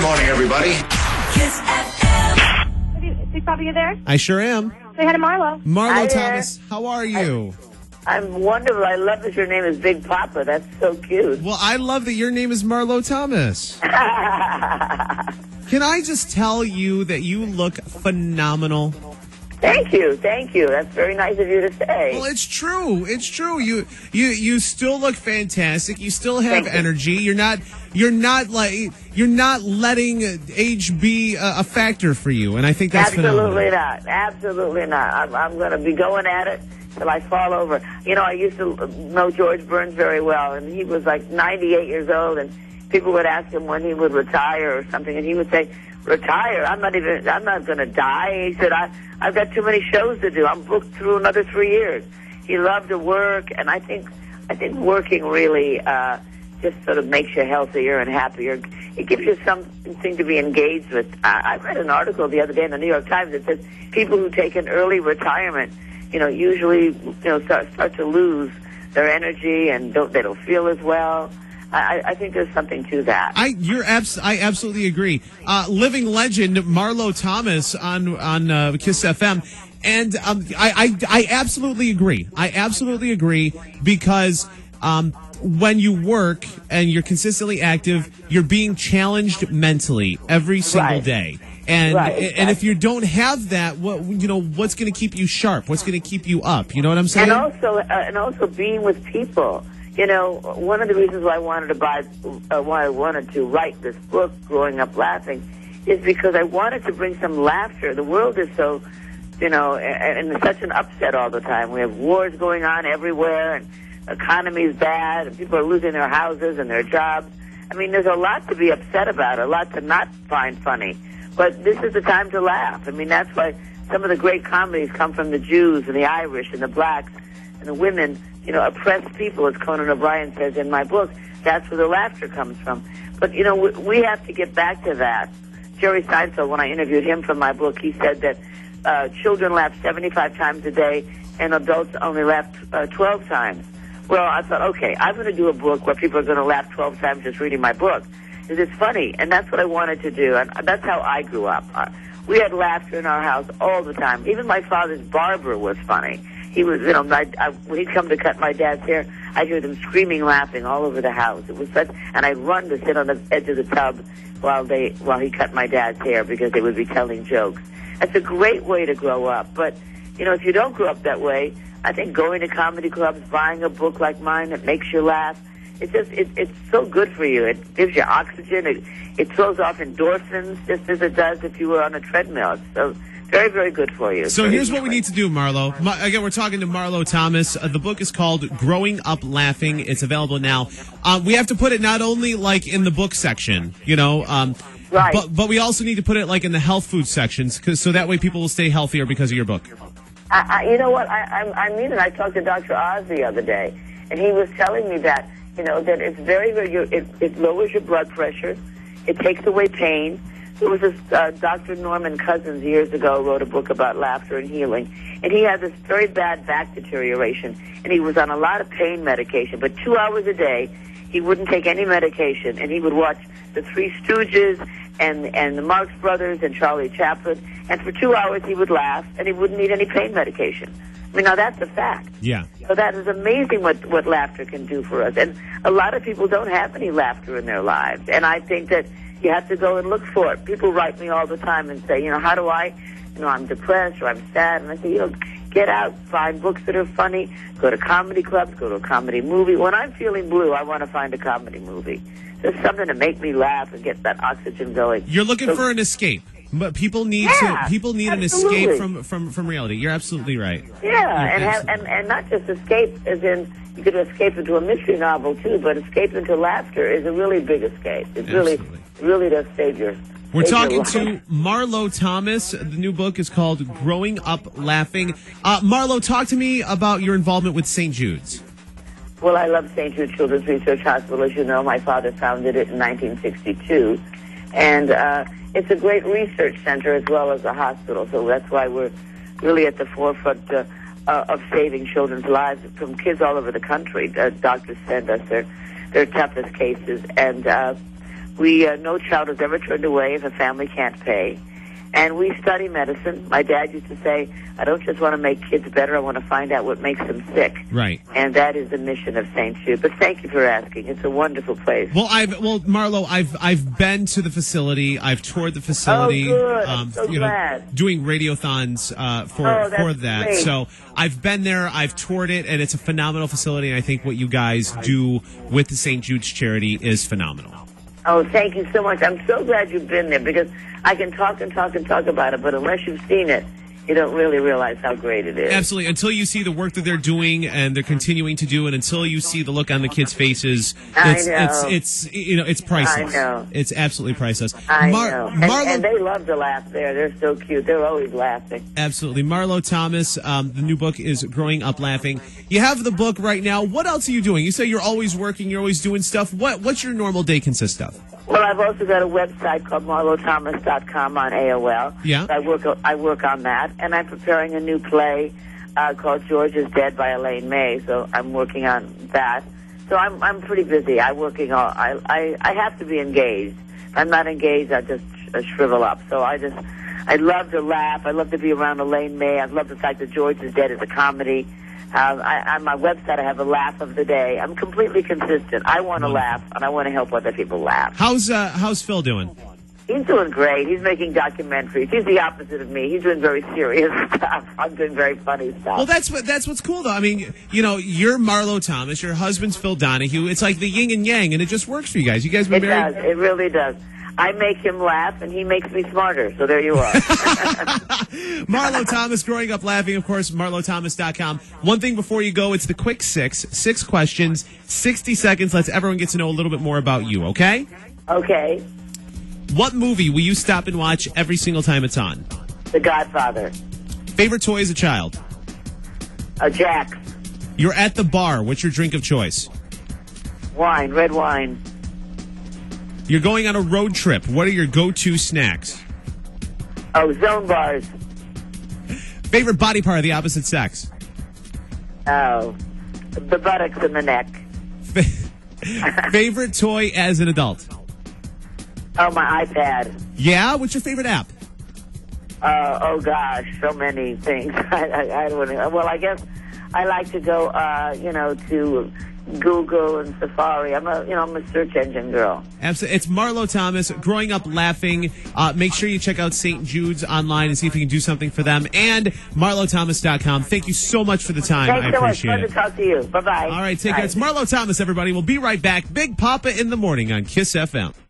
morning, everybody. Kiss FM. Big Papa, you there? I sure am. Say hi to Marlo. Marlo Hi there. Thomas, how are you? I'm wonderful. I love that your name is Big Papa. That's so cute. Well, I love that your name is Marlo Thomas. Can I just tell you that you look phenomenal? Thank you. That's very nice of you to say. Well, it's true. It's true. You still look fantastic. You still have Thank you. energy. You're not letting age be a factor for you, and I think that's phenomenal. Absolutely not. I'm going to be going at it till I fall over. You know, I used to know George Burns very well, and he was like 98 years old, and people would ask him when he would retire or something, and he would say, "Retire? I'm not going to die." He said, I've got too many shows to do. I'm booked through another 3 years. He loved to work, and I think working really just sort of makes you healthier and happier. It gives you something to be engaged with. I read an article the other day in the New York Times that says people who take an early retirement, usually start to lose their energy and they don't feel as well. I think there's something to that. I absolutely agree. Living legend Marlo Thomas on Kiss FM, and I absolutely agree. I absolutely agree because when you work and you're consistently active, you're being challenged mentally every single day. And and if you don't have that, what's going to keep you sharp? What's going to keep you up? You know what I'm saying? And also being with people. One of the reasons why I wanted to write this book, Growing Up Laughing, is because I wanted to bring some laughter. The world is so, and such an upset all the time. We have wars going on everywhere, and the economy is bad, and people are losing their houses and their jobs. I mean, there's a lot to be upset about, a lot to not find funny. But this is the time to laugh. I mean, that's why some of the great comedies come from the Jews and the Irish and the blacks and the women. Oppressed people, as Conan O'Brien says in my book. That's where the laughter comes from. But, we have to get back to that. Jerry Seinfeld, when I interviewed him for my book, he said that children laugh 75 times a day and adults only laugh 12 times. Well, I thought, okay, I'm going to do a book where people are going to laugh 12 times just reading my book. Because it's funny, and that's what I wanted to do. And that's how I grew up. We had laughter in our house all the time. Even my father's barber was funny. He was, when he'd come to cut my dad's hair, I'd hear them screaming, laughing all over the house. It was such, and I'd run to sit on the edge of the tub while he cut my dad's hair because they would be telling jokes. That's a great way to grow up. But, if you don't grow up that way, I think going to comedy clubs, buying a book like mine that makes you laugh, it's so good for you. It gives you oxygen. It throws off endorphins just as it does if you were on a treadmill. It's so very, very good for you. So here's what we need to do, Marlo. Again, we're talking to Marlo Thomas. The book is called Growing Up Laughing. It's available now. We have to put it not only like in the book section, right. But we also need to put it like in the health food sections, so that way people will stay healthier because of your book. You know what? I mean it. I talked to Dr. Oz the other day, and he was telling me that that it's very, very. It lowers your blood pressure. It takes away pain. There was this Dr. Norman Cousins years ago wrote a book about laughter and healing, and he had this very bad back deterioration, and he was on a lot of pain medication. But 2 hours a day, he wouldn't take any medication, and he would watch the Three Stooges and the Marx Brothers and Charlie Chaplin, and for 2 hours he would laugh, and he wouldn't need any pain medication. I mean, now that's a fact. Yeah. So that is amazing what laughter can do for us, and a lot of people don't have any laughter in their lives, and I think that you have to go and look for it. People write me all the time and say, how do I, I'm depressed or I'm sad. And I say, get out, find books that are funny, go to comedy clubs, go to a comedy movie. When I'm feeling blue, I want to find a comedy movie. There's something to make me laugh and get that oxygen going. You're looking for an escape. But people need an escape from reality. You're absolutely right. Yeah, and not just escape as in you could escape into a mystery novel too, but escape into laughter is a really big escape. It really does save your. We're talking to Marlo Thomas. The new book is called Growing Up Laughing. Marlo, talk to me about your involvement with St. Jude's. Well, I love St. Jude Children's Research Hospital. As you know, my father founded it in 1962. And it's a great research center as well as a hospital. So that's why we're really at the forefront of saving children's lives from kids all over the country. Doctors send us their toughest cases. And no child is ever turned away if a family can't pay. And we study medicine. My dad used to say, I don't just want to make kids better, I want to find out what makes them sick. Right. And that is the mission of St. Jude. But thank you for asking. It's a wonderful place. Well, Marlo, I've been to the facility. I've toured the facility. Oh, good. I'm so glad. Doing radiothons for that. Great. So I've been there. I've toured it, and it's a phenomenal facility. And I think what you guys do with the St. Jude's charity is phenomenal. Oh, thank you so much. I'm so glad you've been there because I can talk and talk and talk about it, but unless you've seen it, you don't really realize how great it is. Absolutely. Until you see the work that they're doing and they're continuing to do, and until you see the look on the kids' faces, it's priceless. I know. It's absolutely priceless. I know. And they love to laugh there. They're so cute. They're always laughing. Absolutely. Marlo Thomas, the new book is Growing Up Laughing. You have the book right now. What else are you doing? You say you're always working, you're always doing stuff. What's your normal day consist of? Well, I've also got a website called marlothomas.com on AOL. Yeah. I work on that, and I'm preparing a new play called George is Dead by Elaine May, so I'm working on that. So I'm pretty busy. I have to be engaged. If I'm not engaged, I just shrivel up. So I love to laugh. I love to be around Elaine May. I love the fact that George is Dead is a comedy. On my website, I have a laugh of the day. I'm completely consistent. I want to laugh, and I want to help other people laugh. How's Phil doing? He's doing great. He's making documentaries. He's the opposite of me. He's doing very serious stuff. I'm doing very funny stuff. Well, that's what's cool, though. I mean, you're Marlo Thomas. Your husband's Phil Donahue. It's like the yin and yang, and it just works for you guys. You guys been married? It does. It really does. I make him laugh, and he makes me smarter. So there you are. Marlo Thomas, Growing Up Laughing, of course, marlothomas.com. One thing before you go, it's the quick six questions, 60 seconds. Let's everyone get to know a little bit more about you, okay? Okay. What movie will you stop and watch every single time it's on? The Godfather. Favorite toy as a child? Jack. You're at the bar. What's your drink of choice? Wine. Red wine. You're going on a road trip. What are your go-to snacks? Oh, Zone bars. Favorite body part of the opposite sex? Oh, the buttocks and the neck. Favorite toy as an adult? Oh, my iPad. Yeah? What's your favorite app? Oh, gosh, so many things. I don't know. Well, I guess I like to go, to Google and Safari. I'm a search engine girl. Absolutely. It's Marlo Thomas, Growing Up Laughing. Make sure you check out St. Jude's online and see if you can do something for them. And marlothomas.com. Thank you so much for the time. Thanks so much. Appreciate Fun to talk to you. Bye-bye. All right, take care. It's Marlo Thomas, everybody. We'll be right back. Big Papa in the morning on KISS FM.